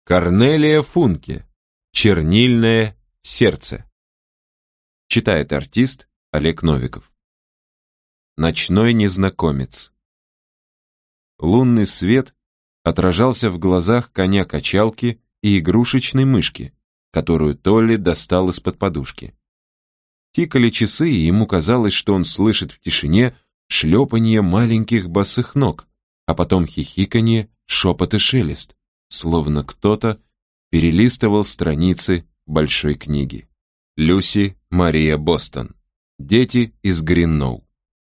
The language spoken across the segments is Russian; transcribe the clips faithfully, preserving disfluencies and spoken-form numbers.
Корнелия Функе. Чернильное сердце. Читает артист Олег Новиков. Ночной незнакомец. Лунный свет отражался в глазах коня-качалки и игрушечной мышки, которую Толли достал из-под подушки. Тикали часы, и ему казалось, что он слышит в тишине шлепанье маленьких босых ног, а потом хихиканье, шепот и шелест, словно кто-то перелистывал страницы большой книги. Люси Мария Бостон. Дети из Гринноу.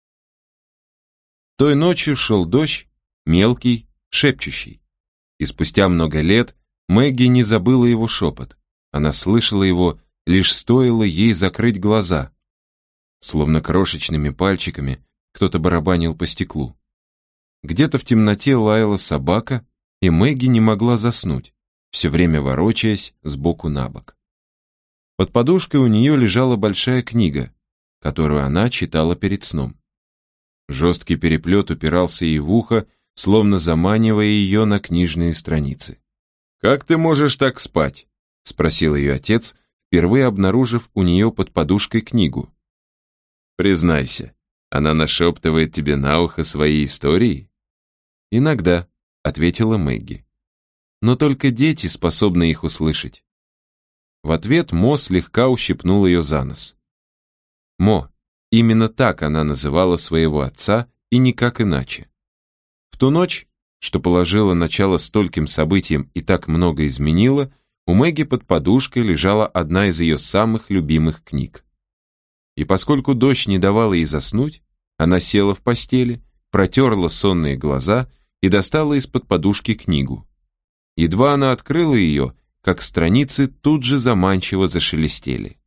Той ночью шел дождь, мелкий, шепчущий. И спустя много лет Мэгги не забыла его шепот. Она слышала его, лишь стоило ей закрыть глаза. Словно крошечными пальчиками кто-то барабанил по стеклу. Где-то в темноте лаяла собака, и Мэгги не могла заснуть, все время ворочаясь сбоку на бок. Под подушкой у нее лежала большая книга, которую она читала перед сном. Жесткий переплет упирался ей в ухо, словно заманивая ее на книжные страницы. «Как ты можешь так спать?» — спросил ее отец, впервые обнаружив у нее под подушкой книгу. «Признайся, она нашептывает тебе на ухо свои истории?» «Иногда», — ответила Мэгги. «Но только дети способны их услышать». В ответ Мо слегка ущипнул ее за нос. Мо, именно так она называла своего отца и никак иначе. В ту ночь, что положила начало стольким событиям и так много изменила, у Мэгги под подушкой лежала одна из ее самых любимых книг. И поскольку дождь не давал ей заснуть, она села в постели, протерла сонные глаза и достала из-под подушки книгу. Едва она открыла ее, как страницы тут же заманчиво зашелестели.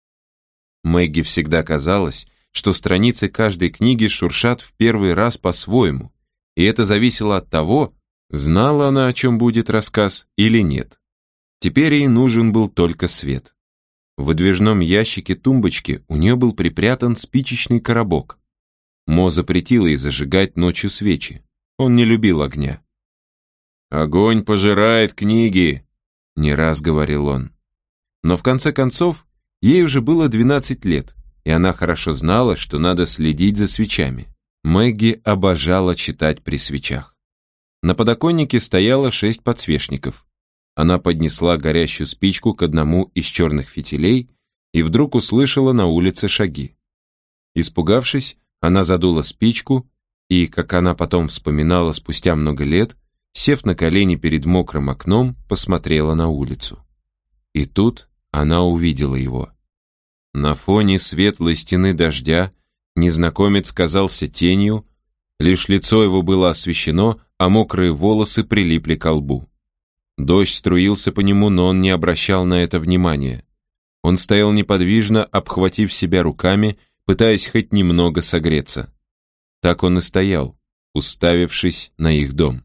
Мэгги всегда казалось, что страницы каждой книги шуршат в первый раз по-своему, и это зависело от того, знала она, о чем будет рассказ, или нет. Теперь ей нужен был только свет. В выдвижном ящике тумбочки у нее был припрятан спичечный коробок. Мо запретила ей зажигать ночью свечи. Он не любил огня. «Огонь пожирает книги», — не раз говорил он. Но в конце концов, ей уже было двенадцать лет, и она хорошо знала, что надо следить за свечами. Мэгги обожала читать при свечах. На подоконнике стояло шесть подсвечников. Она поднесла горящую спичку к одному из черных фитилей и вдруг услышала на улице шаги. Испугавшись, она задула спичку и, как она потом вспоминала спустя много лет, сев на колени перед мокрым окном, посмотрела на улицу. И тут она увидела его. На фоне светлой стены дождя незнакомец казался тенью, лишь лицо его было освещено, а мокрые волосы прилипли к лбу. Дождь струился по нему, но он не обращал на это внимания. Он стоял неподвижно, обхватив себя руками, пытаясь хоть немного согреться. Так он и стоял, уставившись на их дом.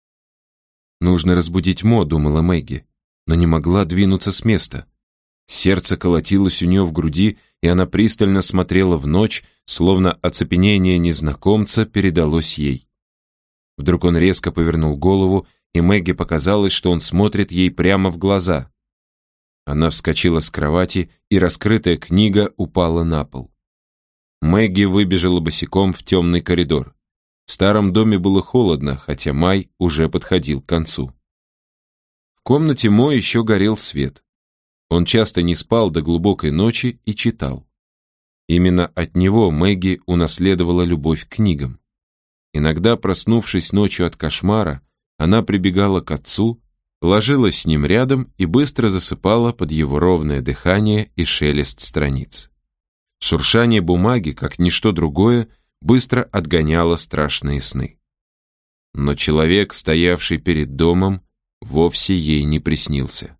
«Нужно разбудить Мо», — думала Мэгги, но не могла двинуться с места. Сердце колотилось у нее в груди, и она пристально смотрела в ночь, словно оцепенение незнакомца передалось ей. Вдруг он резко повернул голову, и Мэгги показалось, что он смотрит ей прямо в глаза. Она вскочила с кровати, и раскрытая книга упала на пол. Мэгги выбежала босиком в темный коридор. В старом доме было холодно, хотя май уже подходил к концу. В комнате Мо еще горел свет. Он часто не спал до глубокой ночи и читал. Именно от него Мэгги унаследовала любовь к книгам. Иногда, проснувшись ночью от кошмара, она прибегала к отцу, ложилась с ним рядом и быстро засыпала под его ровное дыхание и шелест страниц. Шуршание бумаги, как ничто другое, быстро отгоняло страшные сны. Но человек, стоявший перед домом, вовсе ей не приснился.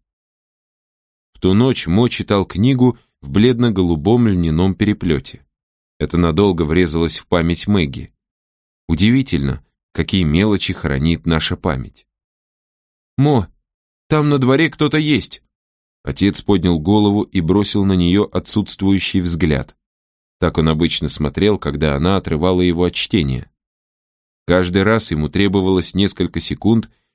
В ту ночь Мо читал книгу в бледно-голубом льняном переплете. Это надолго врезалось в память Мэгги. Удивительно, какие мелочи хранит наша память. «Мо, там на дворе кто-то есть!» Отец поднял голову и бросил на нее отсутствующий взгляд. Так он обычно смотрел, когда она отрывала его от чтения. Каждый раз ему требовалось несколько секунд,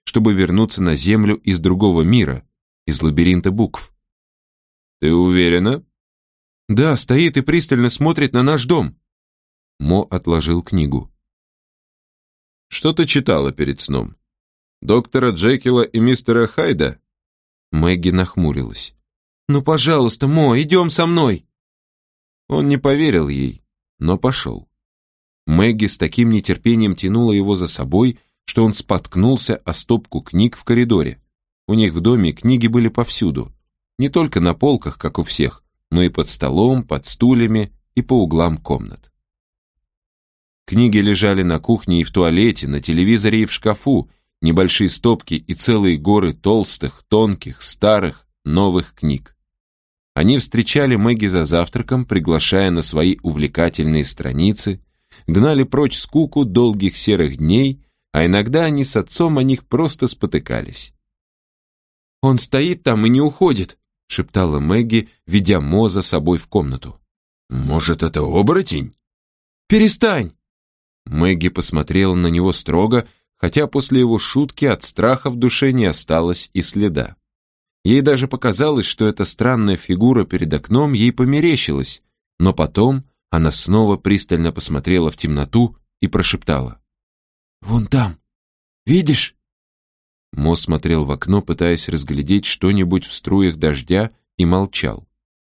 чтобы вернуться на Землю из другого мира, из лабиринта букв. «Ты уверена?» «Да, стоит и пристально смотрит на наш дом». Мо отложил книгу. «Что ты читала перед сном? Доктора Джекила и мистера Хайда?» Мэгги нахмурилась. «Ну, пожалуйста, Мо, идем со мной!» Он не поверил ей, но пошел. Мэгги с таким нетерпением тянула его за собой, что он споткнулся о стопку книг в коридоре. У них в доме книги были повсюду, не только на полках, как у всех, но и под столом, под стульями и по углам комнат. Книги лежали на кухне и в туалете, на телевизоре и в шкафу, небольшие стопки и целые горы толстых, тонких, старых, новых книг. Они встречали Мэгги за завтраком, приглашая на свои увлекательные страницы, гнали прочь скуку долгих серых дней, а иногда они с отцом о них просто спотыкались. «Он стоит там и не уходит», — шептала Мэгги, ведя Мо за собой в комнату. «Может, это оборотень?» «Перестань!» Мэгги посмотрела на него строго, хотя после его шутки от страха в душе не осталось и следа. Ей даже показалось, что эта странная фигура перед окном ей померещилась, но потом она снова пристально посмотрела в темноту и прошептала. «Вон там, видишь?» Мо смотрел в окно, пытаясь разглядеть что-нибудь в струях дождя, и молчал.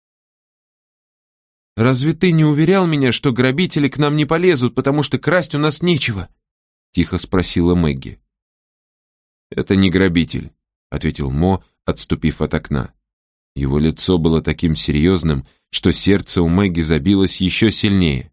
«Разве ты не уверял меня, что грабители к нам не полезут, потому что красть у нас нечего?» Тихо спросила Мэгги. «Это не грабитель», — ответил Мо, отступив от окна. Его лицо было таким серьезным, что сердце у Мэгги забилось еще сильнее.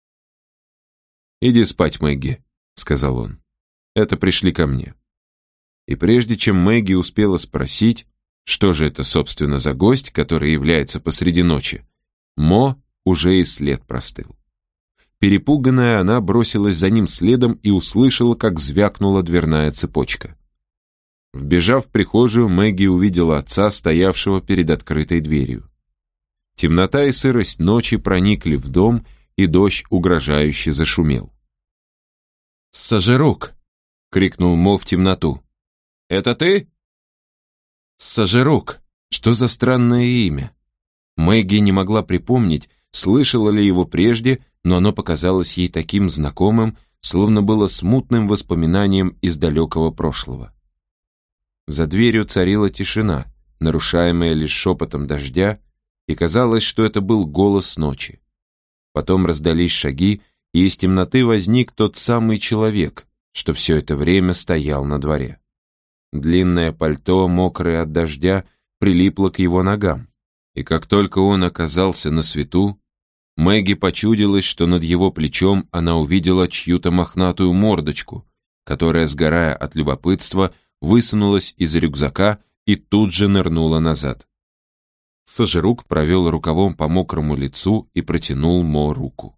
«Иди спать, Мэгги», — сказал он. «Это пришли ко мне». И прежде чем Мэгги успела спросить, что же это, собственно, за гость, который является посреди ночи, Мо уже и след простыл. Перепуганная, она бросилась за ним следом и услышала, как звякнула дверная цепочка. Вбежав в прихожую, Мэгги увидела отца, стоявшего перед открытой дверью. Темнота и сырость ночи проникли в дом, и дождь угрожающе зашумел. «Сажерук!» — крикнул Мо в темноту. «Это ты?» «Сажерук! Что за странное имя?» Мэгги не могла припомнить, слышала ли его прежде, но оно показалось ей таким знакомым, словно было смутным воспоминанием из далекого прошлого. За дверью царила тишина, нарушаемая лишь шепотом дождя, и казалось, что это был голос ночи. Потом раздались шаги, и из темноты возник тот самый человек, что все это время стоял на дворе. Длинное пальто, мокрое от дождя, прилипло к его ногам, и как только он оказался на свету, Мэгги почудилось, что над его плечом она увидела чью-то мохнатую мордочку, которая, сгорая от любопытства, высунулась из рюкзака и тут же нырнула назад. Сажерук провел рукавом по мокрому лицу и протянул Мо руку.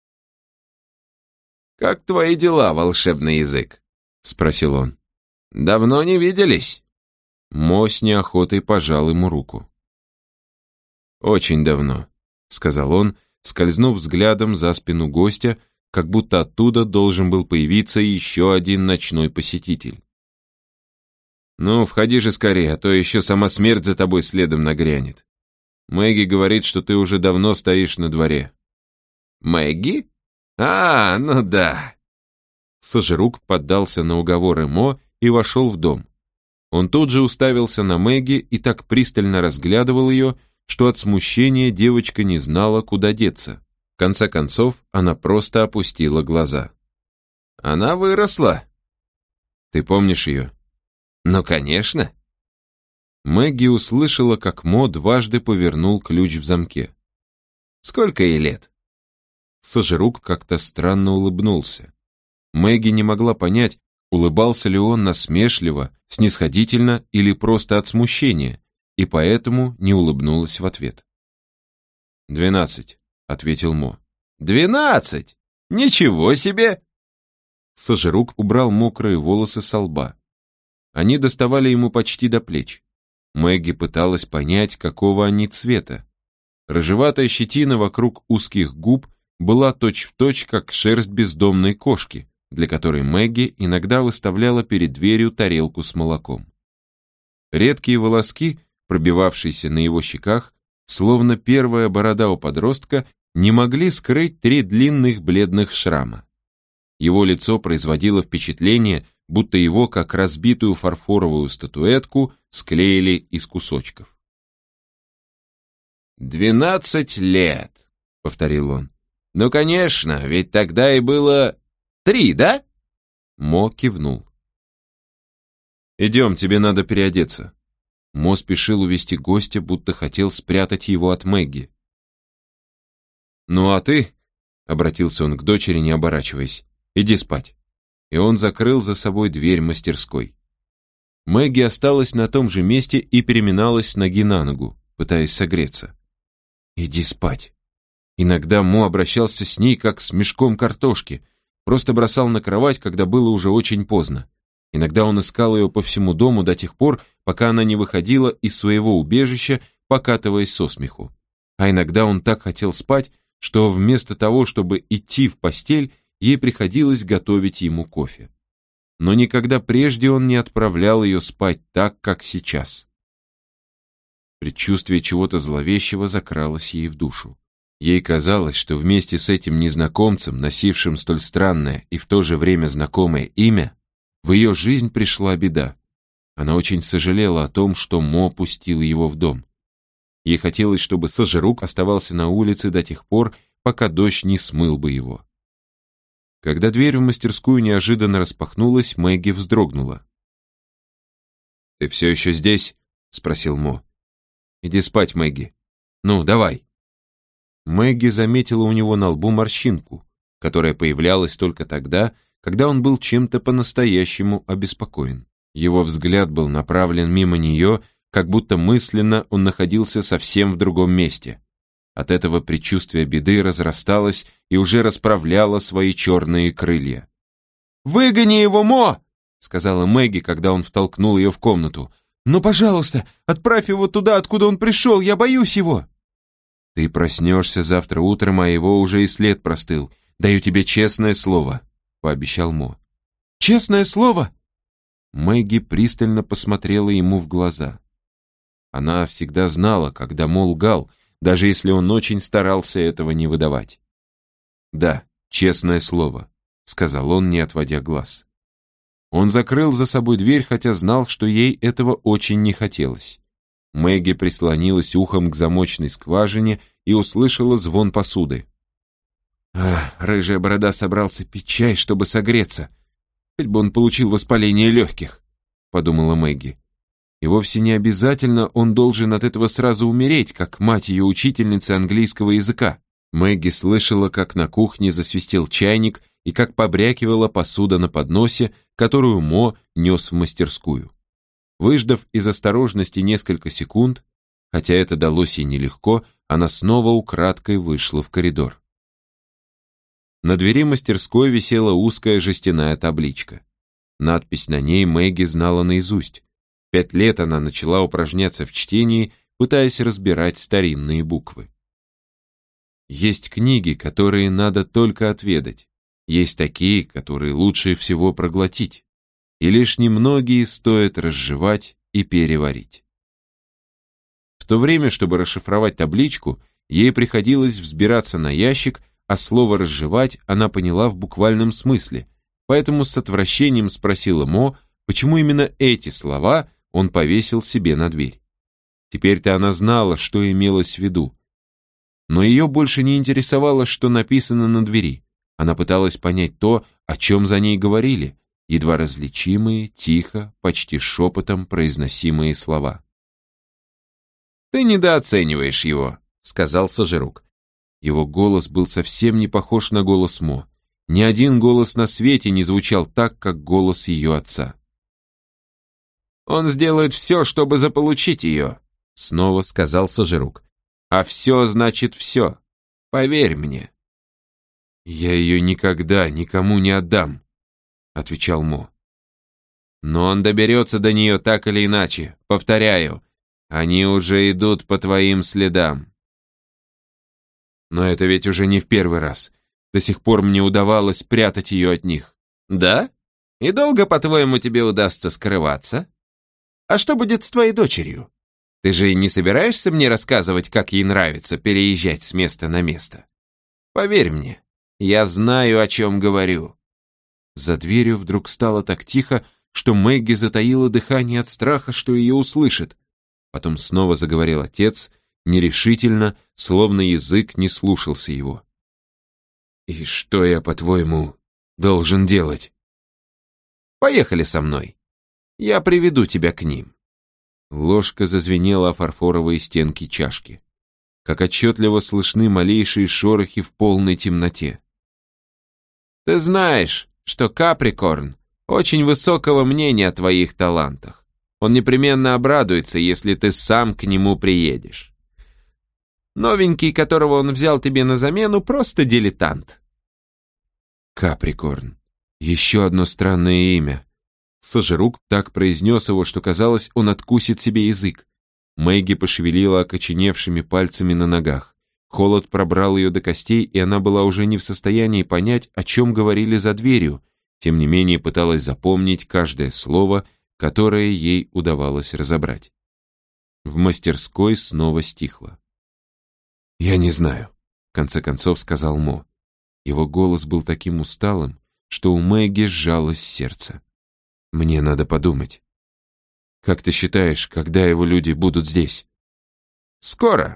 «Как твои дела, волшебный язык?» — спросил он. «Давно не виделись?» Мо с неохотой пожал ему руку. «Очень давно», — сказал он, скользнув взглядом за спину гостя, как будто оттуда должен был появиться еще один ночной посетитель. «Ну, входи же скорее, а то еще сама смерть за тобой следом нагрянет. Мэгги говорит, что ты уже давно стоишь на дворе». «Мэгги? А, ну да». Сажерук поддался на уговоры Мо и вошел в дом. Он тут же уставился на Мэгги и так пристально разглядывал ее, что от смущения девочка не знала, куда деться. В конце концов, она просто опустила глаза. «Она выросла». «Ты помнишь ее?» «Ну, конечно». Мэгги услышала, как Мо дважды повернул ключ в замке. «Сколько ей лет?» Сажерук как-то странно улыбнулся. Мэгги не могла понять, улыбался ли он насмешливо, снисходительно или просто от смущения, и поэтому не улыбнулась в ответ. «Двенадцать», — ответил Мо. «Двенадцать? Ничего себе!» Сажерук убрал мокрые волосы со лба. Они доставали ему почти до плеч. Мэгги пыталась понять, какого они цвета. Рыжеватая щетина вокруг узких губ была точь-в-точь, как шерсть бездомной кошки, для которой Мэгги иногда выставляла перед дверью тарелку с молоком. Редкие волоски, пробивавшиеся на его щеках, словно первая борода у подростка, не могли скрыть три длинных бледных шрама. Его лицо производило впечатление, будто его, как разбитую фарфоровую статуэтку, склеили из кусочков. «Двенадцать лет», — повторил он. «Ну, конечно, ведь тогда и было три, да?» Мо кивнул. «Идем, тебе надо переодеться». Мо спешил увести гостя, будто хотел спрятать его от Мэгги. «Ну а ты», — обратился он к дочери, не оборачиваясь, — «иди спать». И он закрыл за собой дверь мастерской. Мэгги осталась на том же месте и переминалась с ноги на ногу, пытаясь согреться. «Иди спать». Иногда Мо обращался с ней, как с мешком картошки, просто бросал на кровать, когда было уже очень поздно. Иногда он искал ее по всему дому до тех пор, пока она не выходила из своего убежища, покатываясь со смеху. А иногда он так хотел спать, что вместо того, чтобы идти в постель, ей приходилось готовить ему кофе. Но никогда прежде он не отправлял ее спать так, как сейчас. Предчувствие чего-то зловещего закралось ей в душу. Ей казалось, что вместе с этим незнакомцем, носившим столь странное и в то же время знакомое имя, в ее жизнь пришла беда. Она очень сожалела о том, что Мо пустил его в дом. Ей хотелось, чтобы Сожирук оставался на улице до тех пор, пока дождь не смыл бы его. Когда дверь в мастерскую неожиданно распахнулась, Мэгги вздрогнула. «Ты все еще здесь?» — спросил Мо. «Иди спать, Мэгги. Ну, давай». Мэгги заметила у него на лбу морщинку, которая появлялась только тогда, когда он был чем-то по-настоящему обеспокоен. Его взгляд был направлен мимо нее, как будто мысленно он находился совсем в другом месте. От этого предчувствие беды разрасталось и уже расправляло свои черные крылья. «Выгони его, Мо!» — сказала Мэгги, когда он втолкнул ее в комнату. «Ну, пожалуйста, отправь его туда, откуда он пришел, я боюсь его!» «Ты проснешься завтра утром, а его уже и след простыл. Даю тебе честное слово», — пообещал Мо. «Честное слово?» Мэгги пристально посмотрела ему в глаза. Она всегда знала, когда Мо лгал, даже если он очень старался этого не выдавать. «Да, честное слово», — сказал он, не отводя глаз. Он закрыл за собой дверь, хотя знал, что ей этого очень не хотелось. Мэгги прислонилась ухом к замочной скважине и услышала звон посуды. «Ах, рыжая борода собрался пить чай, чтобы согреться. Хоть бы он получил воспаление легких», — подумала Мэгги. «И вовсе не обязательно он должен от этого сразу умереть, как мать ее учительницы английского языка». Мэгги слышала, как на кухне засвистел чайник и как побрякивала посуда на подносе, которую Мо нес в мастерскую. Выждав из осторожности несколько секунд, хотя это далось ей нелегко, она снова украдкой вышла в коридор. На двери мастерской висела узкая жестяная табличка. Надпись на ней Мэгги знала наизусть. Пять лет она начала упражняться в чтении, пытаясь разбирать старинные буквы. Есть книги, которые надо только отведать. Есть такие, которые лучше всего проглотить. И лишь немногие стоит разжевать и переварить. В то время, чтобы расшифровать табличку, ей приходилось взбираться на ящик, а слово «разжевать» она поняла в буквальном смысле, поэтому с отвращением спросила Мо, почему именно эти слова он повесил себе на дверь. Теперь-то она знала, что имелось в виду. Но ее больше не интересовало, что написано на двери. Она пыталась понять то, о чем за ней говорили, едва различимые, тихо, почти шепотом произносимые слова. «Ты недооцениваешь его», — сказал Сожирук. Его голос был совсем не похож на голос Мо. Ни один голос на свете не звучал так, как голос ее отца. «Он сделает все, чтобы заполучить ее», — снова сказал Сожирук. «А все значит все. Поверь мне». «Я ее никогда никому не отдам», — отвечал Мо. «Но он доберется до нее так или иначе. Повторяю, они уже идут по твоим следам». «Но это ведь уже не в первый раз. До сих пор мне удавалось прятать ее от них. Да? И долго, по-твоему, тебе удастся скрываться? А что будет с твоей дочерью? Ты же не собираешься мне рассказывать, как ей нравится переезжать с места на место? Поверь мне, я знаю, о чем говорю». За дверью вдруг стало так тихо, что Мэгги затаила дыхание от страха, что ее услышат. Потом снова заговорил отец, нерешительно, словно язык не слушался его. «И что я, по-твоему, должен делать?» «Поехали со мной. Я приведу тебя к ним». Ложка зазвенела о фарфоровые стенки чашки. Как отчетливо слышны малейшие шорохи в полной темноте. «Ты знаешь, что Каприкорн очень высокого мнения о твоих талантах. Он непременно обрадуется, если ты сам к нему приедешь. Новенький, которого он взял тебе на замену, просто дилетант». Каприкорн. Еще одно странное имя. Сожрук так произнес его, что казалось, он откусит себе язык. Мэгги пошевелила окоченевшими пальцами на ногах. Холод пробрал ее до костей, и она была уже не в состоянии понять, о чем говорили за дверью, тем не менее пыталась запомнить каждое слово, которое ей удавалось разобрать. В мастерской снова стихло. «Я не знаю», — в конце концов сказал Мо. Его голос был таким усталым, что у Мэгги сжалось сердце. «Мне надо подумать. Как ты считаешь, когда его люди будут здесь?» «Скоро».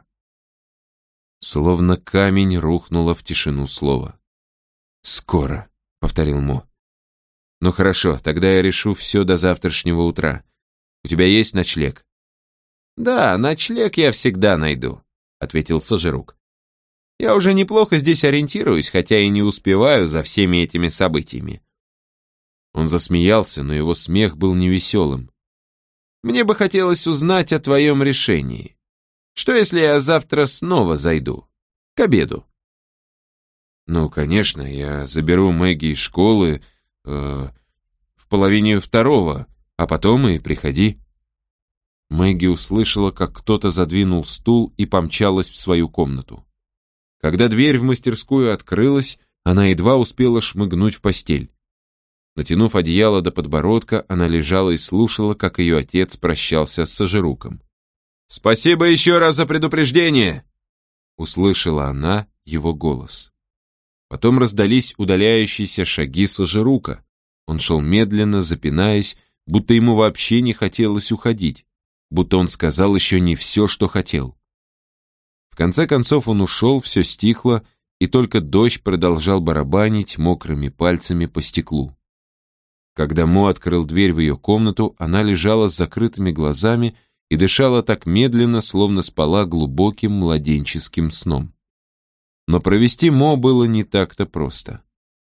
Словно камень рухнуло в тишину слово. «Скоро», — повторил Мо. «Ну хорошо, тогда я решу все до завтрашнего утра. У тебя есть ночлег?» «Да, ночлег я всегда найду», — ответил Сожрук. «Я уже неплохо здесь ориентируюсь, хотя и не успеваю за всеми этими событиями». Он засмеялся, но его смех был невеселым. «Мне бы хотелось узнать о твоем решении. Что, если я завтра снова зайду? К обеду?» «Ну, конечно, я заберу Мэгги из школы э, в половине второго, а потом и приходи». Мэгги услышала, как кто-то задвинул стул и помчалась в свою комнату. Когда дверь в мастерскую открылась, она едва успела шмыгнуть в постель. Натянув одеяло до подбородка, она лежала и слушала, как ее отец прощался с Сожруком. «Спасибо еще раз за предупреждение!» Услышала она его голос. Потом раздались удаляющиеся шаги Сожрука. Он шел медленно, запинаясь, будто ему вообще не хотелось уходить, будто он сказал еще не все, что хотел. В конце концов он ушел, все стихло, и только дождь продолжал барабанить мокрыми пальцами по стеклу. Когда Мо открыл дверь в ее комнату, она лежала с закрытыми глазами и дышала так медленно, словно спала глубоким младенческим сном. Но провести Мо было не так-то просто.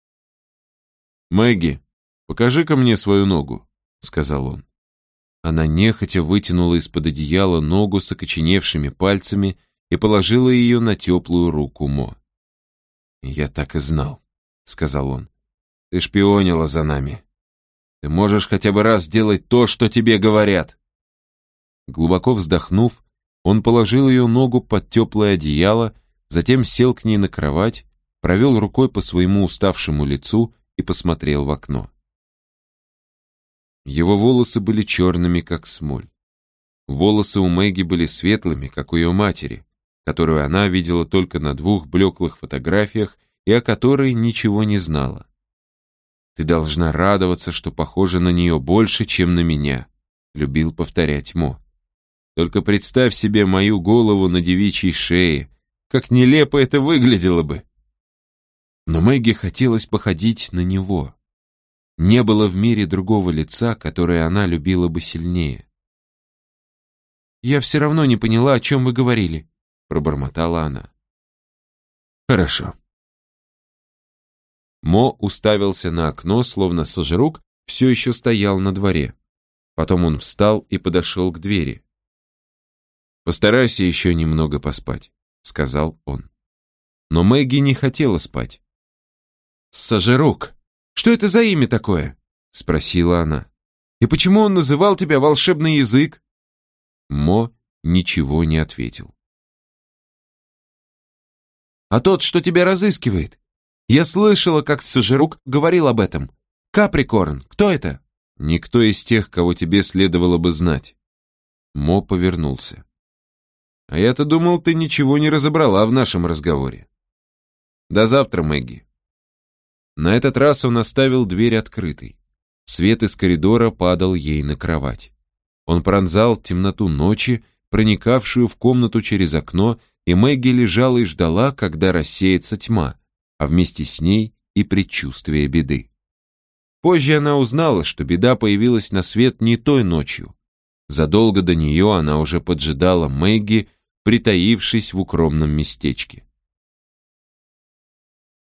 «Мэгги, покажи-ка мне свою ногу», — сказал он. Она нехотя вытянула из-под одеяла ногу с окоченевшими пальцами и положила ее на теплую руку Мо. «Я так и знал», — сказал он. «Ты шпионила за нами. Ты можешь хотя бы раз делать то, что тебе говорят». Глубоко вздохнув, он положил ее ногу под теплое одеяло, затем сел к ней на кровать, провел рукой по своему уставшему лицу и посмотрел в окно. Его волосы были черными, как смоль. Волосы у Мэгги были светлыми, как у ее матери, которую она видела только на двух блеклых фотографиях и о которой ничего не знала. «Ты должна радоваться, что похожа на нее больше, чем на меня», — любил повторять Мо. «Только представь себе мою голову на девичьей шее, как нелепо это выглядело бы». Но Мэгги хотелось походить на него. Не было в мире другого лица, которое она любила бы сильнее. «Я все равно не поняла, о чем вы говорили», — пробормотала она. «Хорошо». Мо уставился на окно, словно Сожрук все еще стоял на дворе. Потом он встал и подошел к двери. «Постарайся еще немного поспать», — сказал он. Но Мэгги не хотела спать. «Сожрук, что это за имя такое?» — спросила она. «И почему он называл тебя волшебный язык?» Мо ничего не ответил. «А тот, что тебя разыскивает? Я слышала, как Сожрук говорил об этом. Каприкорн, кто это?» «Никто из тех, кого тебе следовало бы знать». Мо повернулся. «А я-то думал, ты ничего не разобрала в нашем разговоре. До завтра, Мэгги». На этот раз он оставил дверь открытой. Свет из коридора падал ей на кровать. Он пронзал темноту ночи, проникавшую в комнату через окно, и Мэгги лежала и ждала, когда рассеется тьма, а вместе с ней и предчувствие беды. Позже она узнала, что беда появилась на свет не той ночью. Задолго до нее она уже поджидала Мэгги, притаившись в укромном местечке.